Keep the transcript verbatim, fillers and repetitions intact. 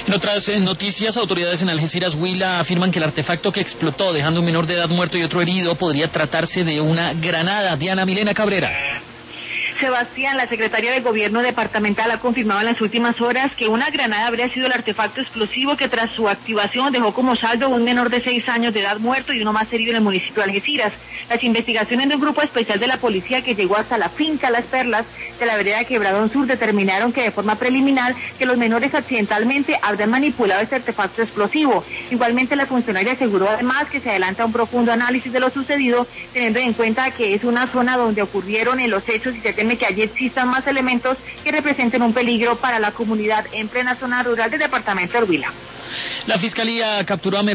En otras eh, noticias, autoridades en Algeciras, Huila, afirman que el artefacto que explotó dejando un menor de edad muerto y otro herido podría tratarse de una granada. Diana Milena Cabrera. Sebastián, la secretaria de Gobierno departamental ha confirmado en las últimas horas que una granada habría sido el artefacto explosivo que tras su activación dejó como saldo un menor de seis años de edad muerto y uno más herido en el municipio de Algeciras. Las investigaciones de un grupo especial de la policía que llegó hasta la finca Las Perlas de la vereda Quebradón Sur determinaron que de forma preliminar que los menores accidentalmente habrían manipulado este artefacto explosivo. Igualmente la funcionaria aseguró además que se adelanta un profundo análisis de lo sucedido, teniendo en cuenta que es una zona donde ocurrieron en los hechos y se teme que allí existan más elementos que representen un peligro para la comunidad en plena zona rural del departamento de Huila. La Fiscalía capturó a